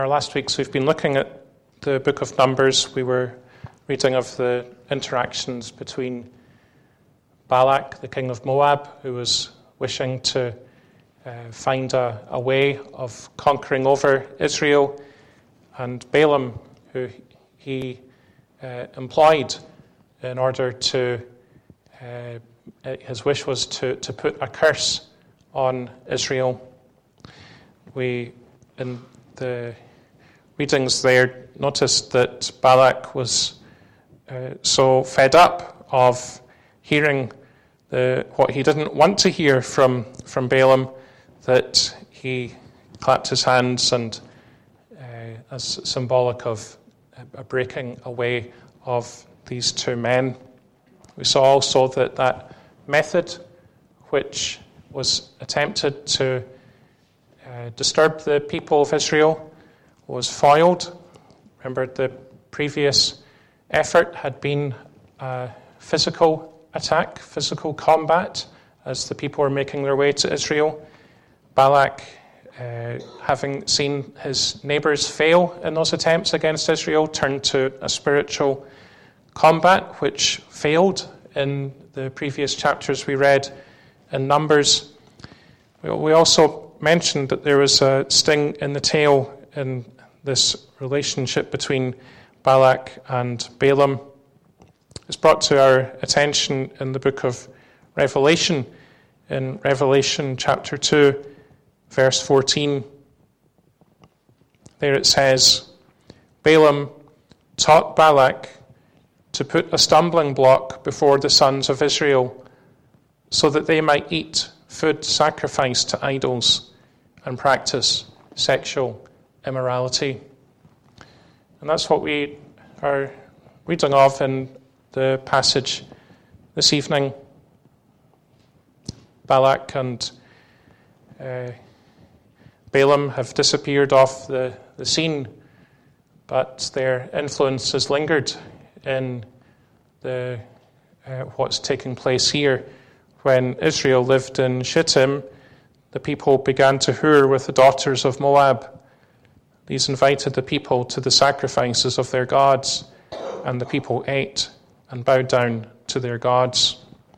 Our last weeks we've been looking at the book of Numbers. We were reading of the interactions between Balak, the king of Moab, who was wishing to find a way of conquering over Israel, and Balaam, who he employed in order to, his wish was to put a curse on Israel. We, in the readings there, noticed that Balak was so fed up of hearing what he didn't want to hear from Balaam that he clapped his hands and as symbolic of a breaking away of these two men. We saw also that method which was attempted to disturb the people of Israel was foiled. Remember, the previous effort had been a physical attack, physical combat, as the people were making their way to Israel. Balak, having seen his neighbours fail in those attempts against Israel, turned to a spiritual combat, which failed in the previous chapters we read in Numbers. We also mentioned that there was a sting in the tail in this relationship between Balak and Balaam. It's brought to our attention in the book of Revelation, in Revelation chapter 2, verse 14. There it says, Balaam taught Balak to put a stumbling block before the sons of Israel, so that they might eat food sacrificed to idols and practice sexual immorality. And that's what we are reading of in the passage this evening. Balak and Balaam have disappeared off the scene, but their influence has lingered in what's taking place here. When Israel lived in Shittim, the people began to whore with the daughters of Moab. These invited the people to the sacrifices of their gods, and the people ate and bowed down to their gods.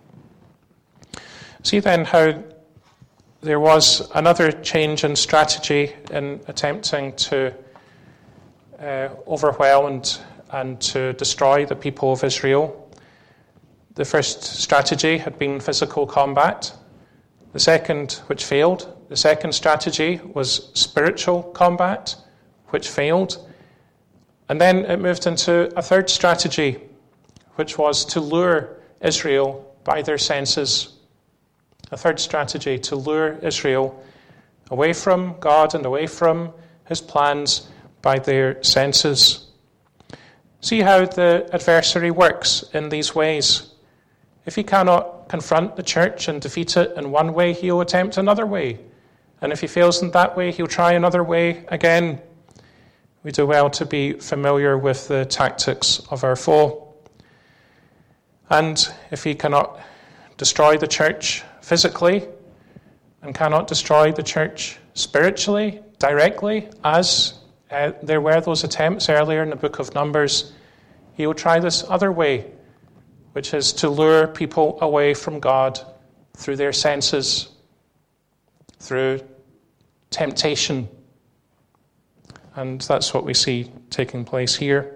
See then how there was another change in strategy in attempting to overwhelm and to destroy the people of Israel. The first strategy had been physical combat. The second, which failed, the second strategy was spiritual combat, which failed. And then it moved into a third strategy, which was to lure Israel by their senses. A third strategy, to lure Israel away from God and away from his plans by their senses. See how the adversary works in these ways. If he cannot confront the church and defeat it in one way, he'll attempt another way. And if he fails in that way, he'll try another way again. We do well to be familiar with the tactics of our foe. And if he cannot destroy the church physically and cannot destroy the church spiritually, directly, as there were those attempts earlier in the book of Numbers, he will try this other way, which is to lure people away from God through their senses, through temptation. And that's what we see taking place here.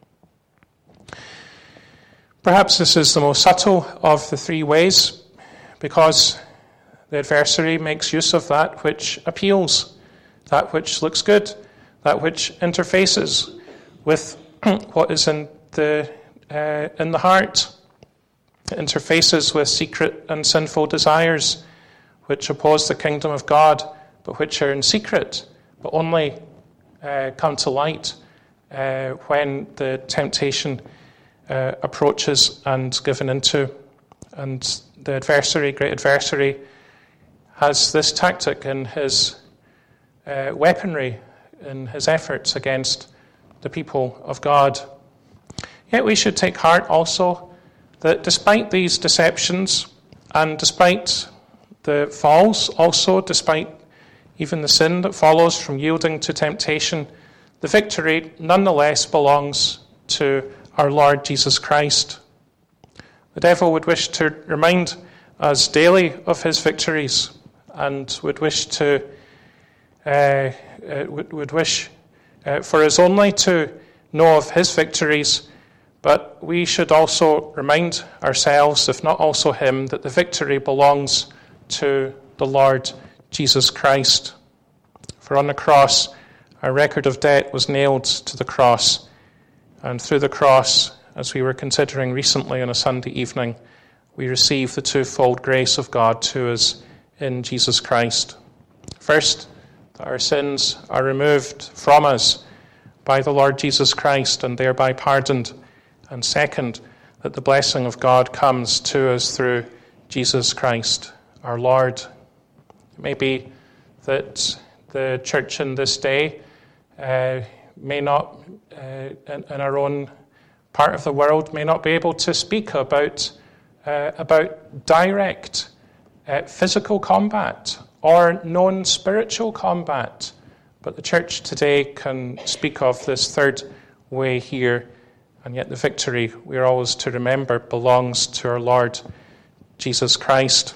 Perhaps this is the most subtle of the three ways, because the adversary makes use of that which appeals, that which looks good, that which interfaces with what is in the heart. It interfaces with secret and sinful desires, which oppose the kingdom of God, but which are in secret, but only come to light when the temptation approaches and given into. And the adversary, great adversary, has this tactic in his weaponry, in his efforts against the people of God. Yet we should take heart also that despite these deceptions and despite the falls, also despite even the sin that follows from yielding to temptation, the victory nonetheless belongs to our Lord Jesus Christ. The devil would wish to remind us daily of his victories and would wish for us only to know of his victories, but we should also remind ourselves, if not also him, that the victory belongs to the Lord Jesus Christ. For on the cross, our record of debt was nailed to the cross, and through the cross, as we were considering recently on a Sunday evening, we receive the twofold grace of God to us in Jesus Christ. First, that our sins are removed from us by the Lord Jesus Christ and thereby pardoned. And second, that the blessing of God comes to us through Jesus Christ, our Lord. It may be that the church in this day may not, in our own part of the world, may not be able to speak about direct physical combat or known spiritual combat. But the church today can speak of this third way here, and yet the victory, we are always to remember, belongs to our Lord Jesus Christ.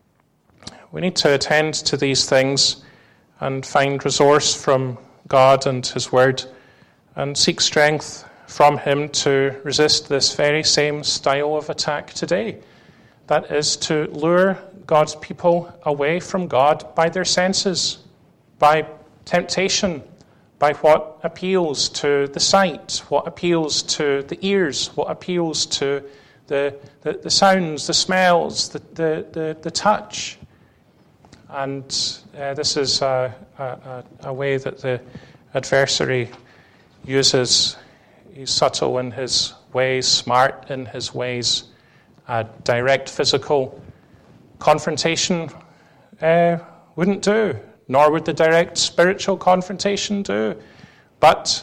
We need to attend to these things and find resource from God and his word and seek strength from him to resist this very same style of attack today. That is to lure God's people away from God by their senses, by temptation, by what appeals to the sight, what appeals to the ears, what appeals to the sounds, the smells, the touch. And this is a way that the adversary uses. He's subtle in his ways, smart in his ways. Direct physical confrontation wouldn't do, nor would the direct spiritual confrontation do. But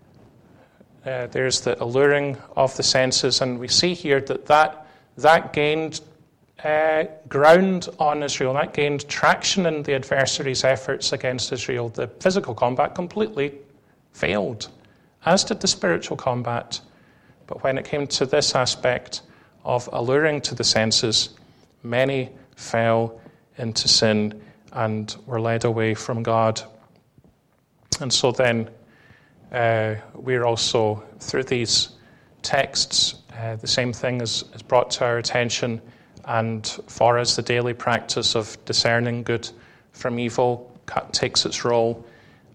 there's the alluring of the senses, and we see here that gained ground on Israel, that gained traction in the adversary's efforts against Israel. The physical combat completely failed, as did the spiritual combat. But when it came to this aspect of alluring to the senses, many fell into sin and were led away from God. And so then we're also, through these texts, the same thing is brought to our attention, and for us the daily practice of discerning good from evil takes its role,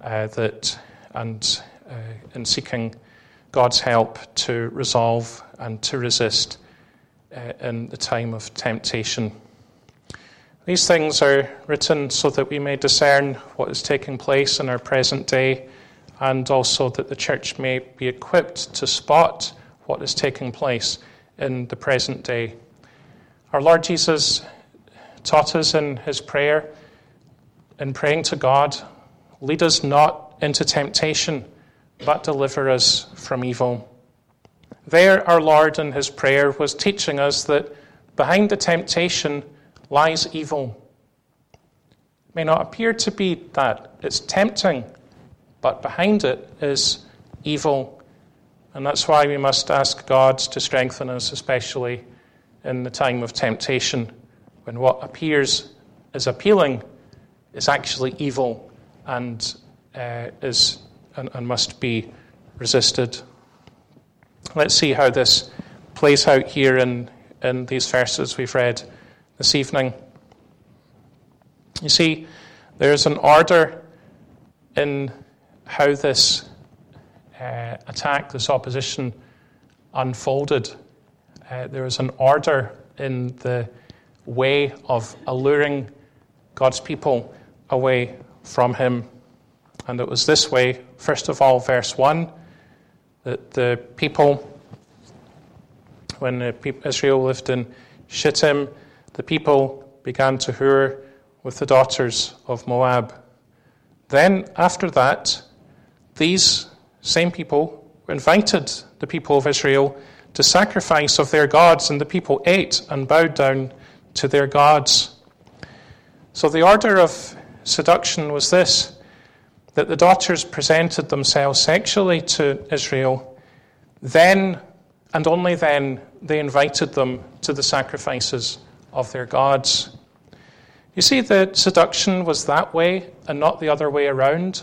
in seeking God's help to resolve and to resist in the time of temptation. These things are written so that we may discern what is taking place in our present day, and also that the church may be equipped to spot what is taking place in the present day. Our Lord Jesus taught us in his prayer, in praying to God, "Lead us not into temptation, but deliver us from evil." There, our Lord in his prayer was teaching us that behind the temptation lies evil. It may not appear to be that. It's tempting, but behind it is evil. And that's why we must ask God to strengthen us, especially in the time of temptation, when what appears as appealing is actually evil and must be resisted. Let's see how this plays out here in these verses we've read this evening. You see, there's an order in how this attack, this opposition, unfolded. There was an order in the way of alluring God's people away from him. And it was this way, first of all, verse 1, that the people, when Israel lived in Shittim, the people began to whore with the daughters of Moab. Then, after that, these same people invited the people of Israel to sacrifice of their gods, and the people ate and bowed down to their gods. So the order of seduction was this: that the daughters presented themselves sexually to Israel, then and only then they invited them to the sacrifices of their gods. You see, the seduction was that way and not the other way around.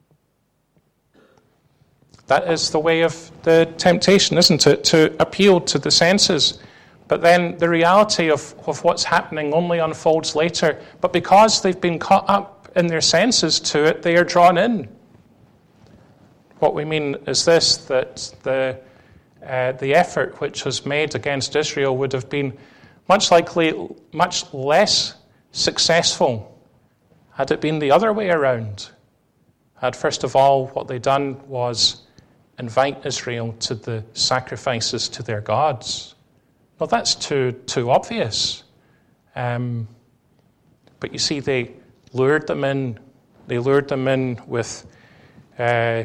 That is the way of the temptation, isn't it? To appeal to the senses. But then the reality of what's happening only unfolds later. But because they've been caught up in their senses to it, they are drawn in. What we mean is this, that the effort which was made against Israel would have been much less successful had it been the other way around. Had, first of all, what they'd done was invite Israel to the sacrifices to their gods. Well, that's too obvious. But you see, they lured them in. They lured them in with the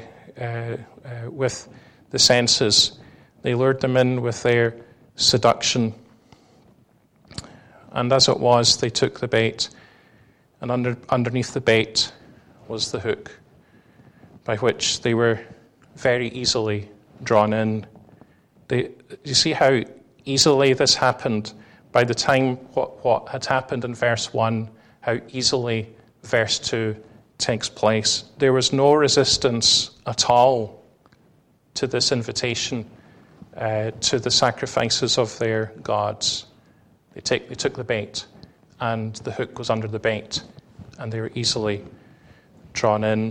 senses. They lured them in with their seduction. And as it was, they took the bait, and underneath the bait was the hook, by which they were very easily drawn in. You see how easily this happened? By the time what had happened in verse 1, how easily verse 2 takes place. There was no resistance at all to this invitation to the sacrifices of their gods. They took the bait, and the hook was under the bait, and they were easily drawn in.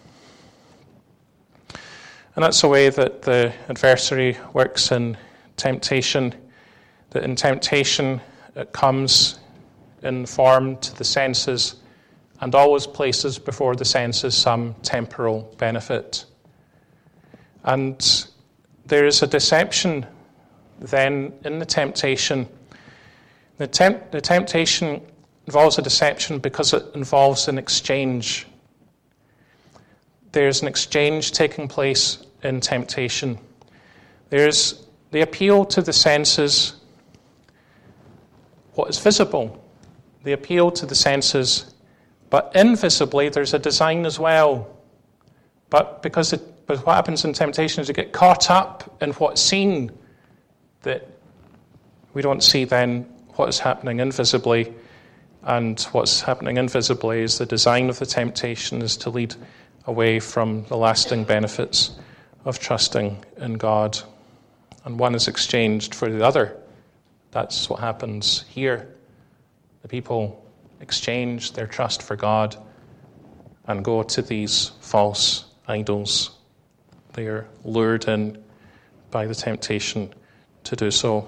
And that's the way that the adversary works in temptation. That in temptation it comes in form to the senses and always places before the senses some temporal benefit. And there is a deception then in the temptation. The temptation involves a deception because it involves an exchange. There's an exchange taking place in temptation. There's the appeal to the senses, what is visible, the appeal to the senses, but invisibly there's a design as well. But what happens in temptation is you get caught up in what's seen, that we don't see then what is happening invisibly. And what's happening invisibly is the design of the temptation is to lead away from the lasting benefits of trusting in God. And one is exchanged for the other. That's what happens here. The people exchange their trust for God and go to these false idols. They are lured in by the temptation to do so.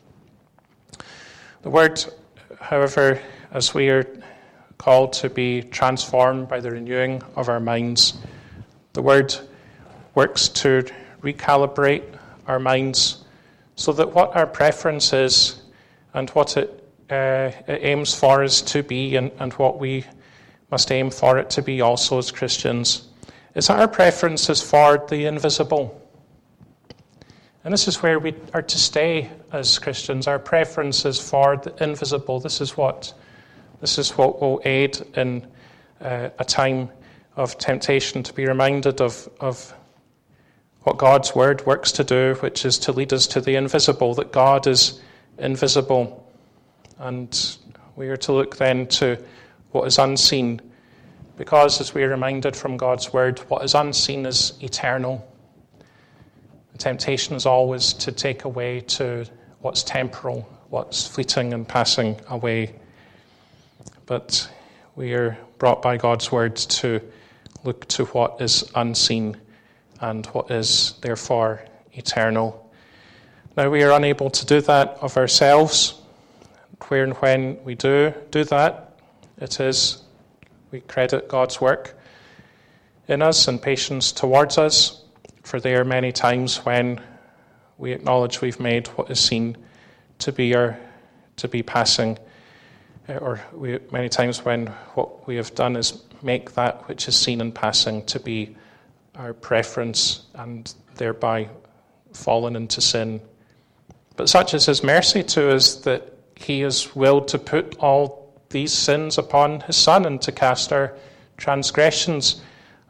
The word, however, as we are called to be transformed by the renewing of our minds, the word works to recalibrate our minds so that what our preference is and what it aims for us to be and what we must aim for it to be also as Christians is that our preference is for the invisible. And this is where we are to stay as Christians. Our preference is for the invisible. This is what will aid in a time of temptation, to be reminded of what God's word works to do, which is to lead us to the invisible, that God is invisible. And we are to look then to what is unseen, because as we are reminded from God's word, what is unseen is eternal. The temptation is always to take away to what's temporal, what's fleeting and passing away. But we are brought by God's word to look to what is unseen and what is therefore eternal. Now we are unable to do that of ourselves. Where and when we do that, we credit God's work in us and patience towards us, for there are many times when we acknowledge we've made what is seen to be passing, or many times when what we have done is make that which is seen in passing to be our preference and thereby fallen into sin. But such is his mercy to us that he is willed to put all these sins upon his Son and to cast our transgressions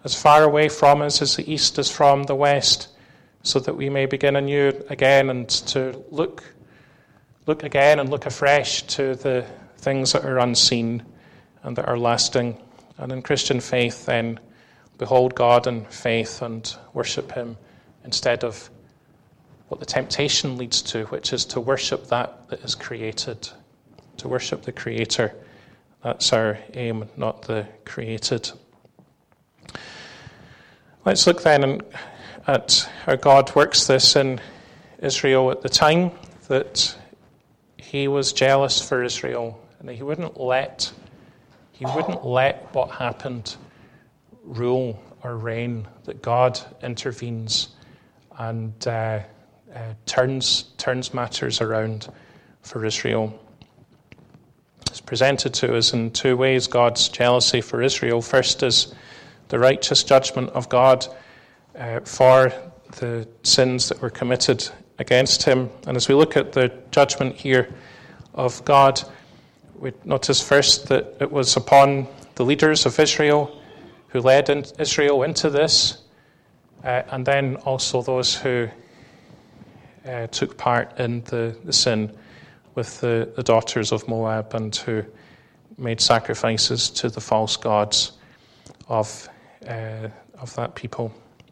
as far away from us as the east is from the west, so that we may begin anew again and to look again and look afresh to the things that are unseen and that are lasting. And in Christian faith, then, behold God in faith and worship him instead of what the temptation leads to, which is to worship that is created, to worship the Creator. That's our aim, not the created. Let's look then at how God works this in Israel at the time, that he was jealous for Israel, and he wouldn't let what happened rule or reign, that God intervenes and turns matters around for Israel. It's presented to us in two ways, God's jealousy for Israel. First is the righteous judgment of God for the sins that were committed against him. And as we look at the judgment here of God, we notice first that it was upon the leaders of Israel who led Israel into this, and then also those who took part in the sin with the daughters of Moab and who made sacrifices to the false gods of that people.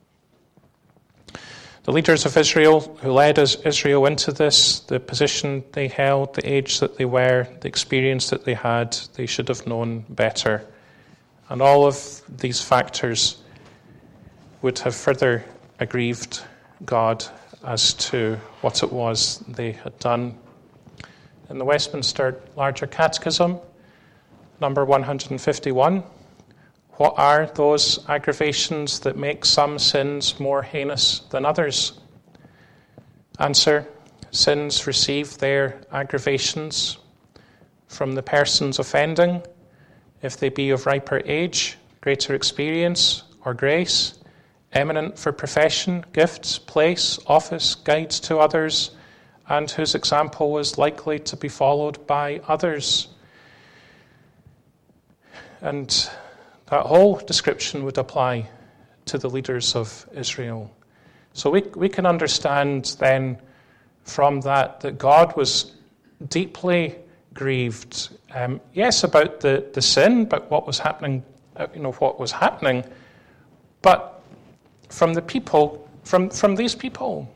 The leaders of Israel who led Israel into this, the position they held, the age that they were, the experience that they had, they should have known better. And all of these factors would have further aggrieved God as to what it was they had done. In the Westminster Larger Catechism, number 151, what are those aggravations that make some sins more heinous than others? Answer: sins receive their aggravations from the persons offending, if they be of riper age, greater experience, or grace, eminent for profession, gifts, place, office, guides to others, and whose example is likely to be followed by others. And that whole description would apply to the leaders of Israel. So we can understand then from that God was deeply grieved, yes, about the sin, but what was happening, but from the people, from these people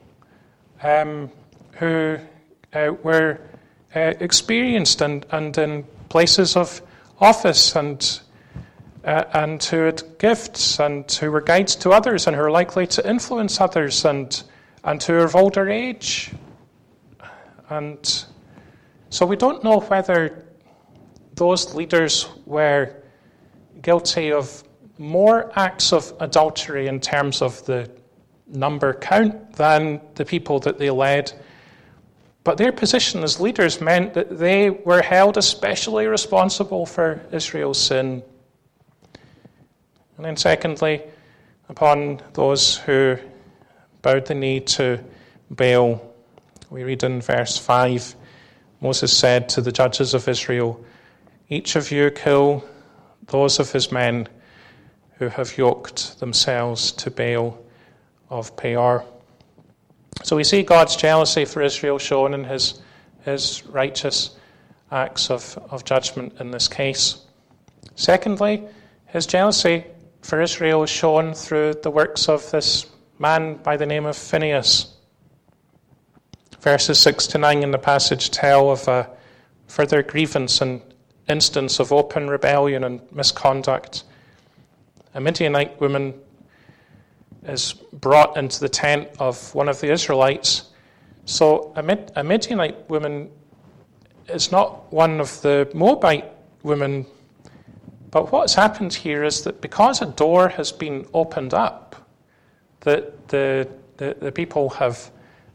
who were experienced and in places of office and who had gifts and who were guides to others and who were likely to influence others and who were of older age. And so we don't know whether those leaders were guilty of more acts of adultery in terms of the number count than the people that they led. But their position as leaders meant that they were held especially responsible for Israel's sin. And then secondly, upon those who bowed the knee to Baal. We read in verse 5, Moses said to the judges of Israel, "Each of you kill those of his men who have yoked themselves to Baal of Peor." So we see God's jealousy for Israel shown in his righteous acts of judgment in this case. Secondly, his jealousy for Israel is shown through the works of this man by the name of Phinehas. Verses 6 to 9 in the passage tell of a further grievance and instance of open rebellion and misconduct. A Midianite woman is brought into the tent of one of the Israelites. So a Midianite woman is not one of the Moabite women. But what's happened here is that because a door has been opened up, that the people have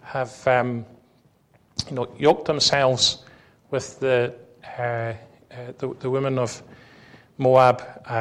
yoked themselves with the women of Moab.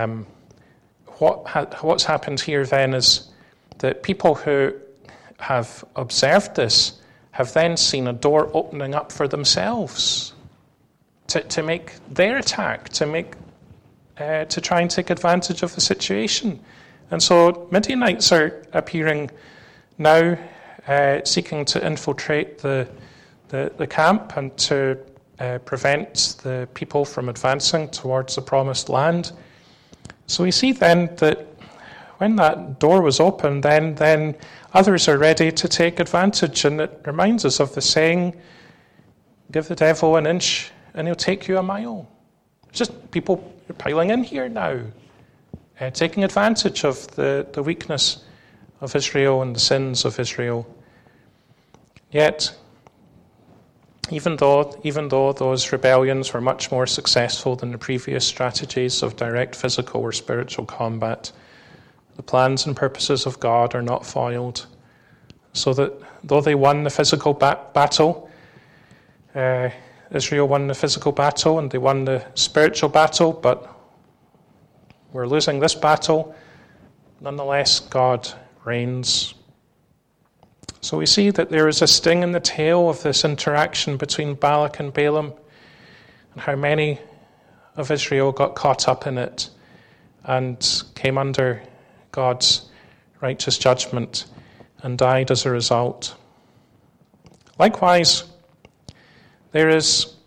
What's happened here then is that people who have observed this have then seen a door opening up for themselves to make their attack, to try and take advantage of the situation. And so Midianites are appearing now, seeking to infiltrate the camp and to prevent the people from advancing towards the promised land. So we see then that when that door was opened, then others are ready to take advantage. And it reminds us of the saying, give the devil an inch and he'll take you a mile. It's just people are piling in here now, taking advantage of the weakness of Israel and the sins of Israel. Yet, even though those rebellions were much more successful than the previous strategies of direct physical or spiritual combat, the plans and purposes of God are not foiled. So that though they won the physical battle, Israel won the physical battle and they won the spiritual battle, but we're losing this battle, nonetheless God reigns. So we see that there is a sting in the tail of this interaction between Balak and Balaam, and how many of Israel got caught up in it and came under God's righteous judgment and died as a result. Likewise, the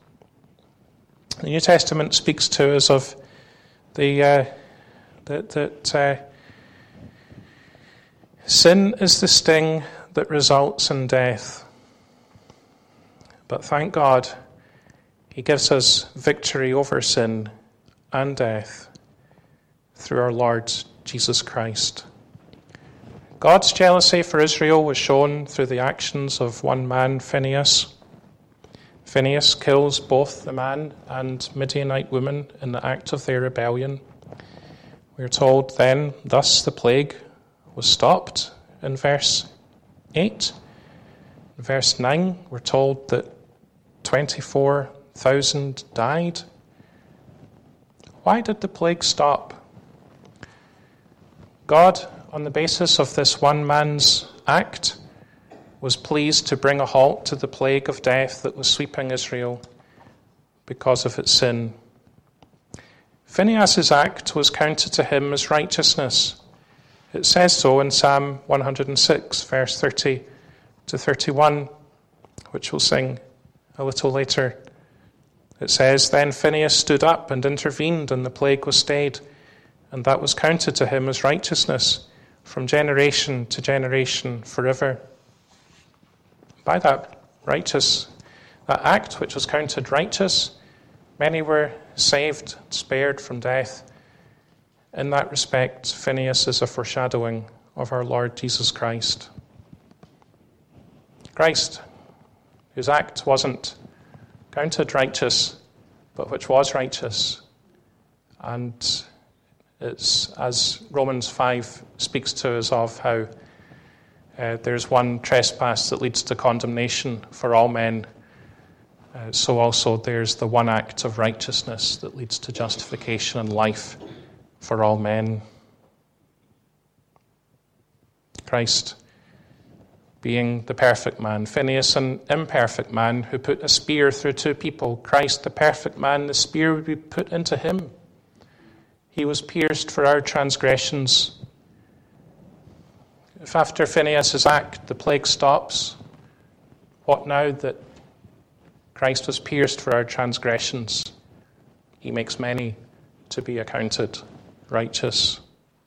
New Testament speaks to us of that sin is the sting that results in death. But thank God, He gives us victory over sin and death through our Lord Jesus Christ. God's jealousy for Israel was shown through the actions of one man, Phinehas. Phinehas kills both the man and Midianite woman in the act of their rebellion. We are told then, thus the plague was stopped in verse 8. In verse 9, we're told that 24,000 died. Why did the plague stop? God, on the basis of this one man's act, was pleased to bring a halt to the plague of death that was sweeping Israel because of its sin. Phinehas' act was counted to him as righteousness. It says so in Psalm 106, verse 30 to 31, which we'll sing a little later. It says, Then Phinehas stood up and intervened, and the plague was stayed, and that was counted to him as righteousness from generation to generation forever. By that act which was counted righteous, many were saved, spared from death. In that respect, Phinehas is a foreshadowing of our Lord Jesus Christ. Christ, whose act wasn't counted righteous, but which was righteous. And it's, as Romans 5 speaks to us of, how there's one trespass that leads to condemnation for all men. So also there's the one act of righteousness that leads to justification and life for all men. Christ being the perfect man, Phinehas an imperfect man who put a spear through two people. Christ the perfect man, the spear would be put into him. He was pierced for our transgressions. If after Phinehas' act the plague stops, what now that Christ was pierced for our transgressions? He makes many to be accounted righteous.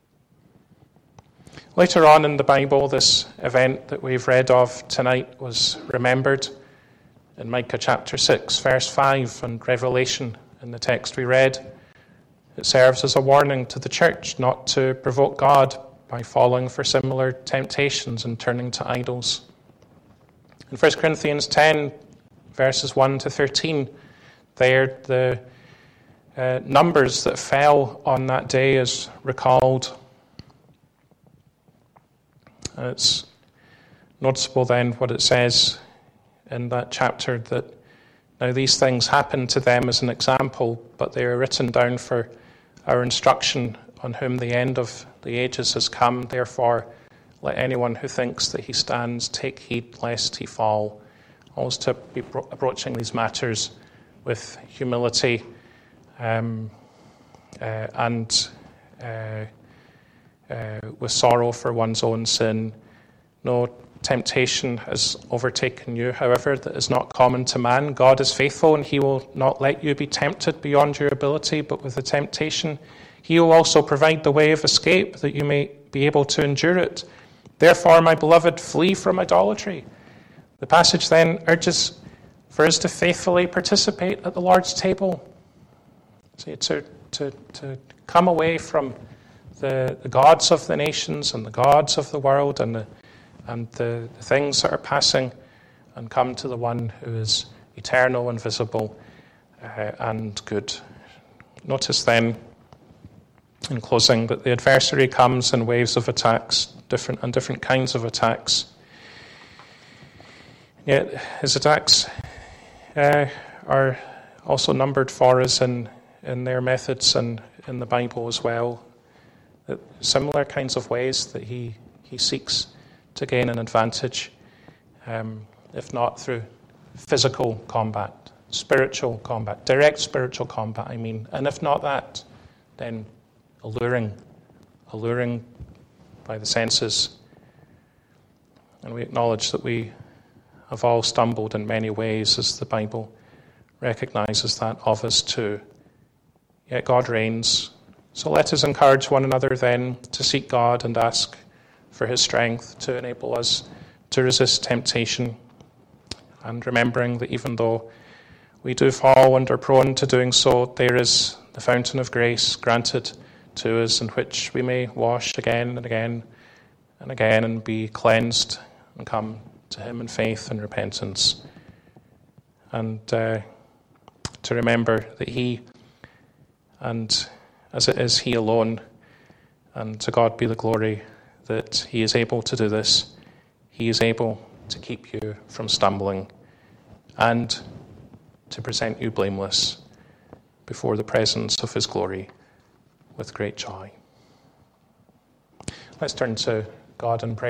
Later on in the Bible, this event that we've read of tonight was remembered in Micah chapter 6, verse 5, and Revelation in the text we read. It serves as a warning to the church not to provoke God by falling for similar temptations and turning to idols. In 1 Corinthians 10, verses 1 to 13, there the numbers that fell on that day is recalled. And it's noticeable then what it says in that chapter, that now these things happened to them as an example, but they are written down for our instruction, on whom the end of the ages has come. Therefore, let anyone who thinks that he stands take heed lest he fall. Always to be approaching these matters with humility and with sorrow for one's own sin. No temptation has overtaken you, however, that is not common to man. God is faithful, and he will not let you be tempted beyond your ability, but with the temptation, he will also provide the way of escape, that you may be able to endure it. Therefore, my beloved, flee from idolatry. The passage then urges for us to faithfully participate at the Lord's table. See, to come away from the gods of the nations and the gods of the world and the things that are passing, and come to the one who is eternal and visible and good. Notice then, in closing, that the adversary comes in waves of attacks, different kinds of attacks. Yet his attacks are also numbered for us in their methods and in the Bible as well. Similar kinds of ways that he seeks to gain an advantage, if not through physical combat, spiritual combat, direct spiritual combat, I mean. And if not that, then alluring by the senses. And we acknowledge that we have all stumbled in many ways, as the Bible recognizes that of us too. Yet God reigns. So let us encourage one another then to seek God and ask for his strength to enable us to resist temptation. And remembering that even though we do fall and are prone to doing so, there is the fountain of grace granted to us in which we may wash again and again and again and be cleansed and come to him in faith and repentance. And to remember that he, and as it is he alone, and to God be the glory, that he is able to do this. He is able to keep you from stumbling and to present you blameless before the presence of his glory with great joy. Let's turn to God and pray.